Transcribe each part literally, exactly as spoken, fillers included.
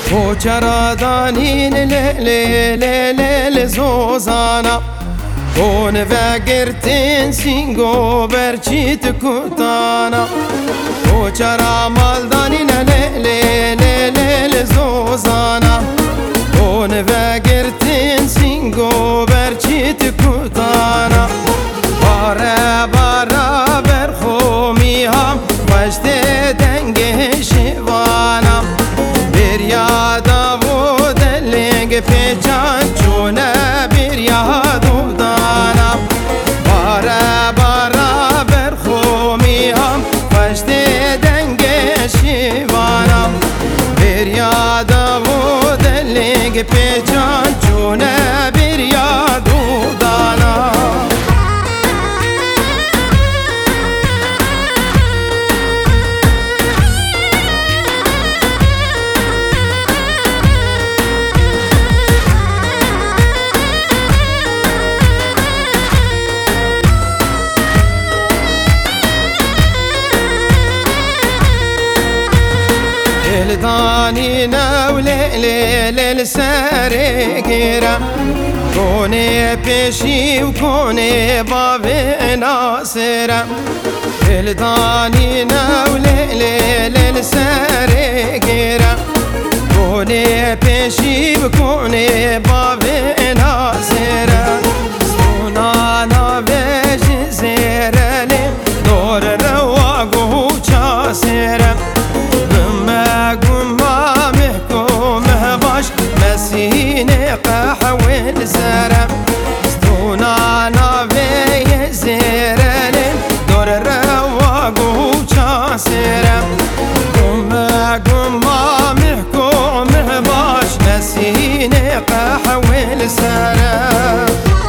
و چرا دانین لیلی لیلی زوزانا اون وگرتین سینگو برچیت کتانا و چرا مال دانین لیلی لیلی زوزانا اون وگرتین سینگو برچیت کتانا باره باره برخومی هم وجد دنگ شوانا بیریادا و دلنگ پیچان چونه بیریادو دانا باره باره برخومی هم وجد دنگ شوانا بیریادا و دلنگ پیچان چونه بیریادو دانا داني نولي ليل سرقيرة كوني بيشي وكوني بابي ناصرة داني نولي ليل سرقيرة كوني بيشي وكوني بابي ناصرة سونانا بيجي زيرلي دور رواق وشاسرة مسيني قحوين زرع ستونانا في زيرين دور الرواق وشاسرة قمة قمة محكوم باش مسيني قحوين زرع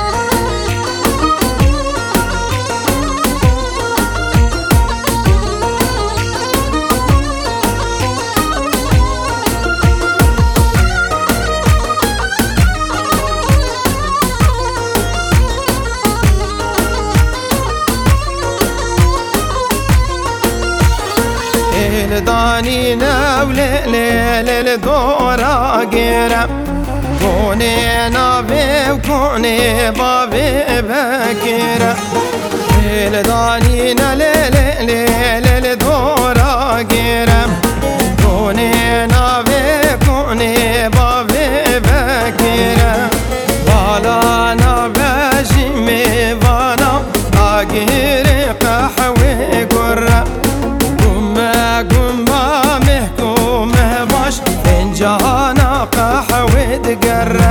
داني نولي ليل دورا قيرة كوني نابي وكوني بابي بكيرة داني نليل ليل دورا قيرة كوني نابي كوني بابي بكيرة بالا نابي جيمي بالا اقيري قحوي قرة قمة محكومة باش فنجانا قحوي تقرب